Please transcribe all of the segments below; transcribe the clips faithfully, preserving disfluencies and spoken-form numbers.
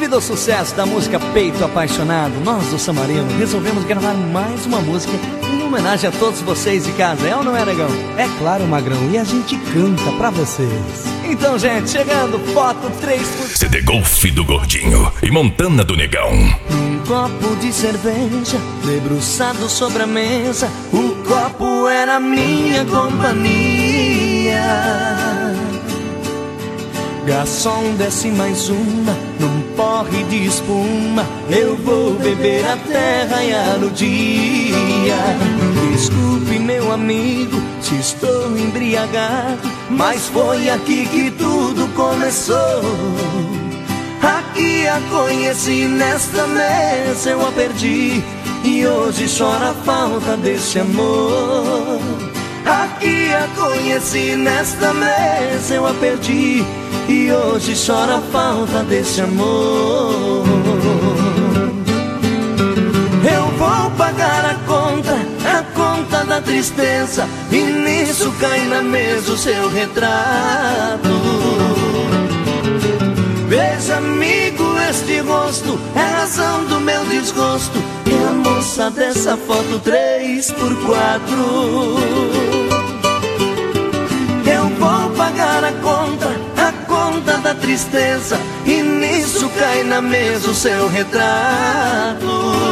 Devido ao sucesso da música Peito Apaixonado, nós do Samarino resolvemos gravar mais uma música em homenagem a todos vocês de casa. É ou não é, negão? É claro, Magrão, e a gente canta pra vocês. Então, gente, chegando, foto três por... C D Golf do Gordinho e Montana do Negão. Um copo de cerveja debruçado sobre a mesa, o copo era minha companhia. Garçom, desce mais uma, num porre de espuma, eu vou beber até raiar o dia. Desculpe, meu amigo, se estou embriagado, mas foi aqui que tudo começou. Aqui a conheci, nesta mesa eu a perdi, e hoje chora a falta desse amor. Aqui a conheci, nesta mesa eu a perdi, e hoje chora a falta desse amor. Eu vou pagar a conta, a conta da tristeza, e nisso cai na mesa o seu retrato. Veja, amigo, este rosto é a razão do meu desgosto, e a moça dessa foto três por quatro. Eu vou pagar a conta, a conta da tristeza, e nisso cai na mesa o seu retrato.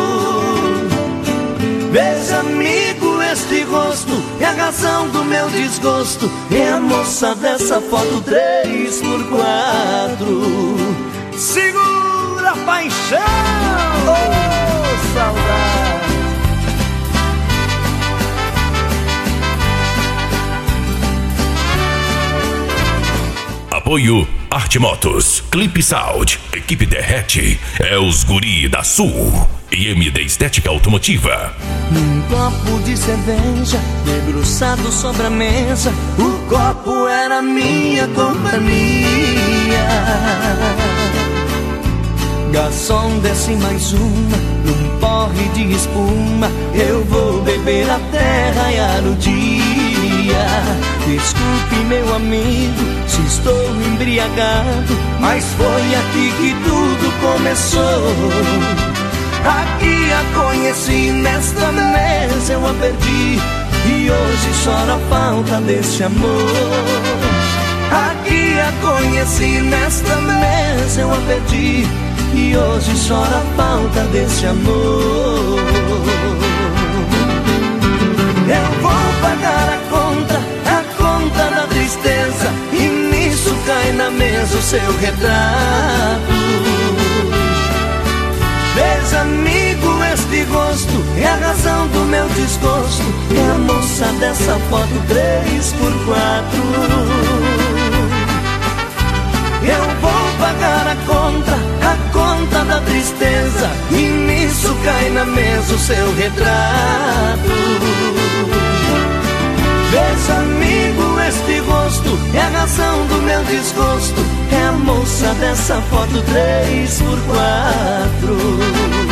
Veja, amigo, este rosto é a razão do meu desgosto, e a moça dessa foto três por quatro. Segura a paixão, oh, saudade. Apoio Arte Motos, Clip Sound, Equipe Derrete, é os Guri da Sul e M D Estética Automotiva. Num copo de cerveja debruçado sobre a mesa, o copo era minha companhia. Garçom, desce mais uma, num porre de espuma, eu vou beber até raiar o dia. Desculpe, meu amigo, se estou embriagado, mas foi aqui que tudo começou. Aqui a conheci, nesta mesa eu a perdi, e hoje chora a falta desse amor. Aqui a conheci, nesta mesa eu a perdi, e hoje chora a falta desse amor. Eu vou pagar a conta, a conta da tristeza, e nisso cai na mesa o seu retrato. Veja, amigo, este rosto é a razão do meu desgosto, é a moça dessa foto três por quatro. Eu vou pagar a conta, a conta da tristeza, e nisso cai na mesa o seu retrato. Veja, amigo, este rosto é a razão do meu desgosto, é a moça dessa foto três por quatro.